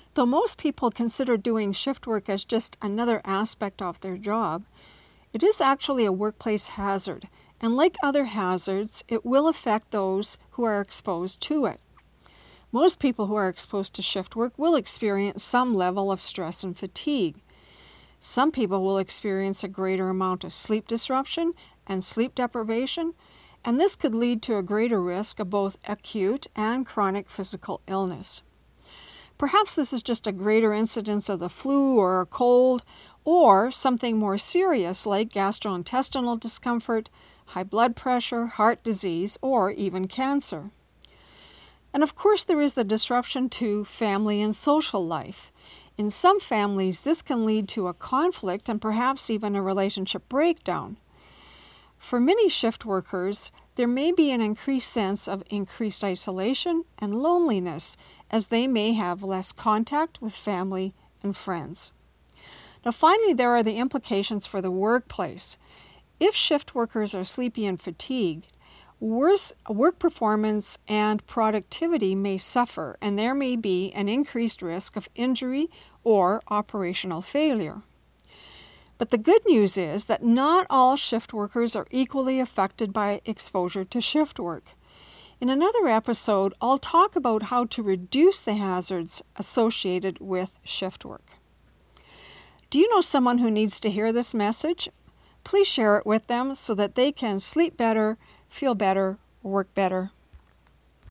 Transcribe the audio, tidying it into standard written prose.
Though most people consider doing shift work as just another aspect of their job, it is actually a workplace hazard, and like other hazards, it will affect those who are exposed to it. Most people who are exposed to shift work will experience some level of stress and fatigue. Some people will experience a greater amount of sleep disruption and sleep deprivation, and this could lead to a greater risk of both acute and chronic physical illness. Perhaps this is just a greater incidence of the flu or a cold, or something more serious like gastrointestinal discomfort, high blood pressure, heart disease, or even cancer. And of course, there is the disruption to family and social life. In some families, this can lead to a conflict and perhaps even a relationship breakdown. For many shift workers, there may be an increased sense of increased isolation and loneliness as they may have less contact with family and friends. Now finally, there are the implications for the workplace. If shift workers are sleepy and fatigued, work performance and productivity may suffer, and there may be an increased risk of injury or operational failure. But the good news is that not all shift workers are equally affected by exposure to shift work. In another episode, I'll talk about how to reduce the hazards associated with shift work. Do you know someone who needs to hear this message? Please share it with them so that they can sleep better, feel better, work better.